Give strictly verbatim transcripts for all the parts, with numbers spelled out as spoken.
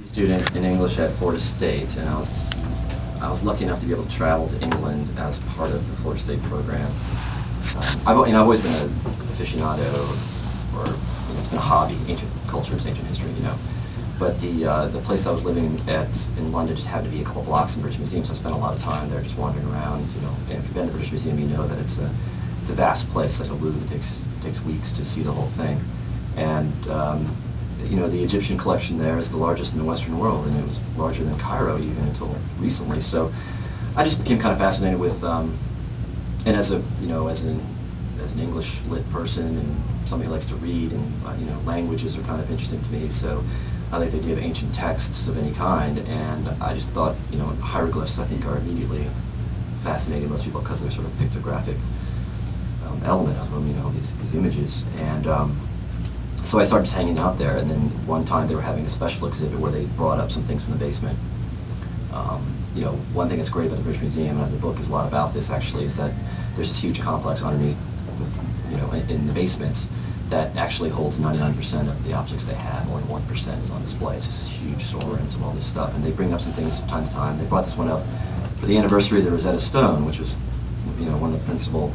student in English at Florida State, and I was I was lucky enough to be able to travel to England as part of the Florida State program. Um, I've you know I've always been an aficionado, or you know, it's been a hobby, ancient cultures, ancient history, you know. But the uh, the place I was living at in London just happened to be a couple blocks from the British Museum, so I spent a lot of time there just wandering around. You know, and if you've been to the British Museum, you know that it's a it's a vast place, like a Louvre. It takes takes weeks to see the whole thing, and um, you know the Egyptian collection there is the largest in the Western world, and it was larger than Cairo even until recently. So I just became kind of fascinated with, um, and as a you know as an as an English lit person and somebody who likes to read, and uh, you know languages are kind of interesting to me. So I like the idea of ancient texts of any kind, and I just thought, you know, hieroglyphs I think are immediately fascinating most people because they're sort of pictographic um, element of them, you know, these, these images. And um, so I started just hanging out there, and then one time they were having a special exhibit where they brought up some things from the basement. Um, you know, one thing that's great about the British Museum, and the book is a lot about this actually, is that there's this huge complex underneath, you know, in, in the basements that actually holds ninety-nine percent of the objects they have. Only one percent is on display. It's just huge storerooms of all this stuff. And they bring up some things from time to time. They brought this one up for the anniversary of the Rosetta Stone, which was, you know, one of the principal,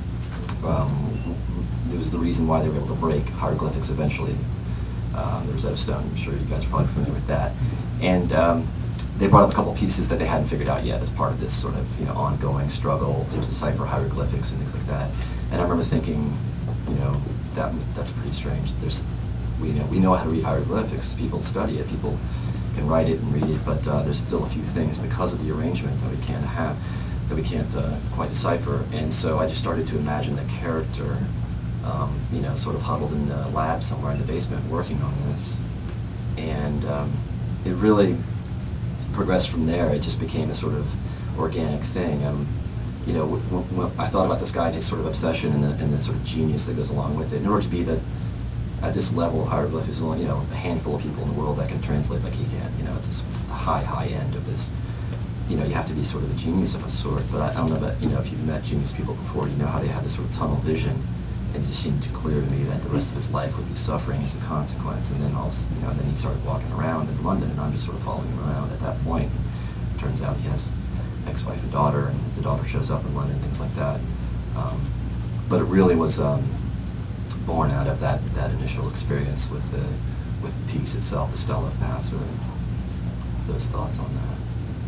um, it was the reason why they were able to break hieroglyphics eventually. Uh, the Rosetta Stone, I'm sure you guys are probably familiar with that. And um, they brought up a couple pieces that they hadn't figured out yet as part of this sort of, you know, ongoing struggle to decipher hieroglyphics and things like that. And I remember thinking, you know, that that's pretty strange. There's, we know we know how to read hieroglyphics. People study it. People can write it and read it. But uh, there's still a few things because of the arrangement that we can't have, that we can't uh, quite decipher. And so I just started to imagine the character, um, you know, sort of huddled in the lab somewhere in the basement working on this. And um, it really progressed from there. It just became a sort of organic thing. Um, You know, when, when I thought about this guy and his sort of obsession and the, and the sort of genius that goes along with it. In order to be the, at this level of hieroglyphics, there's only, you know, a handful of people in the world that can translate like he can. You know, it's this high, high end of this. You know, you have to be sort of a genius of a sort. But I, I don't know about, you know, if you've met genius people before, you know how they have this sort of tunnel vision. And it just seemed too clear to me that the rest of his life would be suffering as a consequence. And then all, you know, then he started walking around in London, and I'm just sort of following him around at that point. Turns out he has ex-wife and daughter, and the daughter shows up in London, things like that. Um, but it really was um, born out of that that initial experience with the with the piece itself, the Stela of Passor, and those thoughts on that.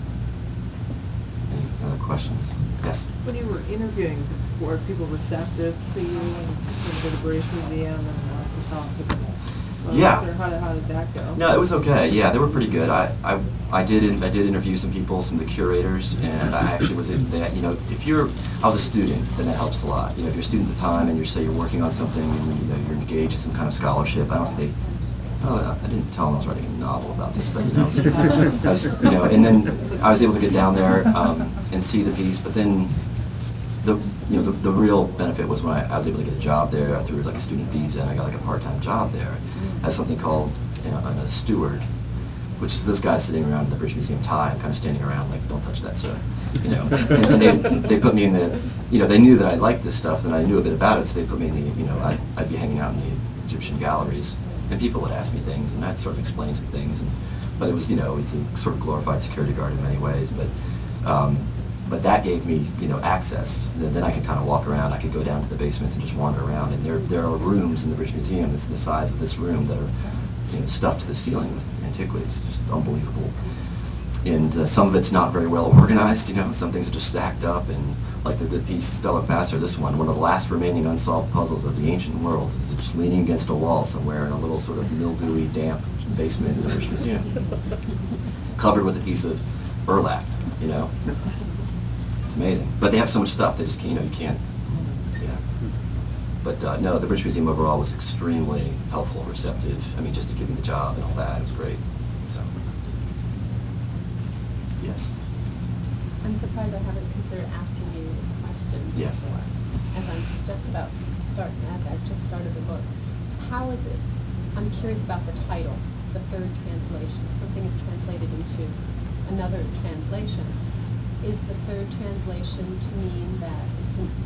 Any other questions? Yes. When you were interviewing, were people receptive to you and to the British Museum and like to talk to them? Yeah. Or how did, how did that go? No, it was okay. Yeah, they were pretty good. I, I, I did in, I did interview some people, some of the curators, and I actually was in that. You know, if you're, I was a student, then that helps a lot. You know, if you're a student at the time and you say you're working on something and you know you're engaged in some kind of scholarship, I don't think they. Oh, I didn't tell them I was writing a novel about this, but you know, I was, I was, you know, and then I was able to get down there um, and see the piece. But then, the you know the, the real benefit was when I, I was able to get a job there through like a student visa, and I got like a part-time job there as something called, you know, a steward, which is this guy sitting around in the British Museum tie, kind of standing around like, "Don't touch that, sir," you know. And, and they they put me in the, you know, they knew that I liked this stuff, and I knew a bit about it, so they put me in the, you know, I'd, I'd be hanging out in the Egyptian galleries, and people would ask me things, and I'd sort of explain some things, and but it was, you know, it's a sort of glorified security guard in many ways, but. Um, But that gave me, you know, access. Then, then I could kind of walk around. I could go down to the basement and just wander around. And there, there are rooms in the British Museum that's the size of this room that are, you know, stuffed to the ceiling with antiquities. Just unbelievable. And uh, some of it's not very well organized. You know, some things are just stacked up. And like the, the piece Stela of Passor, this one, one of the last remaining unsolved puzzles of the ancient world, is just leaning against a wall somewhere in a little sort of mildewy, damp basement in the British Museum, covered with a piece of burlap. You know. It's amazing, but they have so much stuff. They just can't, you know, you can't. Yeah. But uh, no, the British Museum overall was extremely helpful, receptive. I mean, just to give me the job and all that, it was great. So, yes. I'm surprised I haven't considered asking you this question Yes. before, as I'm just about starting, as I've just started the book. How is it? I'm curious about the title, the third translation. If something is translated into another translation. Is the third translation to mean that it's an,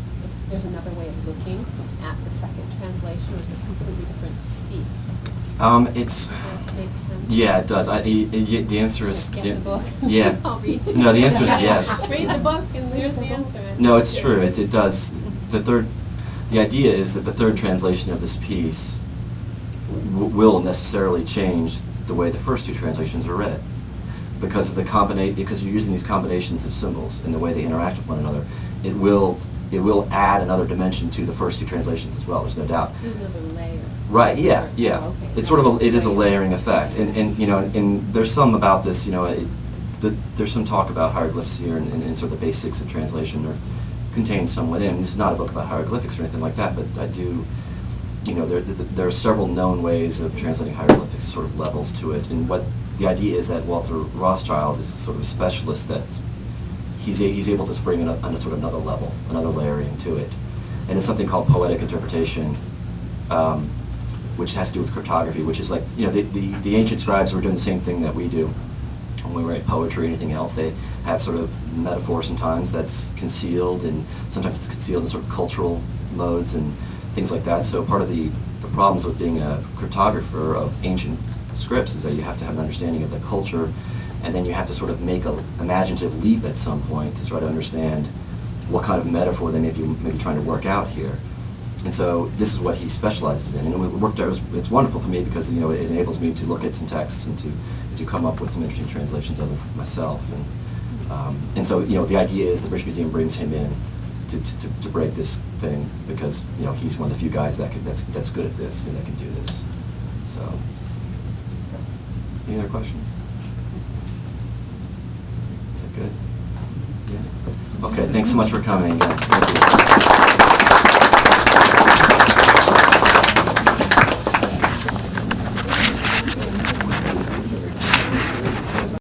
there's another way of looking at the second translation, or is it completely different speak? Um, it's, Does that make sense? yeah, it does. I, y- y- the answer is. Get the- the book. Yeah. I'll read. No, the answer is yes. Read the book and here's the answer. No, it's true. It, it does. The third, the idea is that the third translation of this piece w- will necessarily change the way the first two translations are read, because of the combina- because you're using these combinations of symbols and the way they interact with one another. It will it will add another dimension to the first two translations as well. There's no doubt. There's another layer. Right, yeah, First- yeah. oh, okay. It's sort of a, it is a layering effect. And, and you know, and there's some about this, you know, it, the, there's some talk about hieroglyphs here and, and, and sort of the basics of translation are contained somewhat in. This is not a book about hieroglyphics or anything like that, but I do, you know, there, there, there are several known ways of translating hieroglyphics, sort of levels to it. And what the idea is that Walter Rothschild is a sort of a specialist that he's, a, he's able to bring in a, on a sort of another level, another layering to it. And it's something called poetic interpretation, um, which has to do with cryptography, which is like, you know, the, the, the ancient scribes were doing the same thing that we do when we write poetry or anything else. They have sort of metaphor sometimes that's concealed, and sometimes it's concealed in sort of cultural modes and things like that. So part of the, the problems with being a cryptographer of ancient scripts is that you have to have an understanding of the culture, and then you have to sort of make an imaginative leap at some point to try to understand what kind of metaphor they may be maybe trying to work out here. And so this is what he specializes in, and it worked out. It's wonderful for me because, you know, it enables me to look at some texts and to to come up with some interesting translations of them for myself. And um, and so, you know, the idea is the British Museum brings him in to, to, to break this thing because, you know, he's one of the few guys that could, that's that's good at this and that can do this. So, any other questions? Is that good? Yeah. Okay. Thanks so much for coming. Thank you.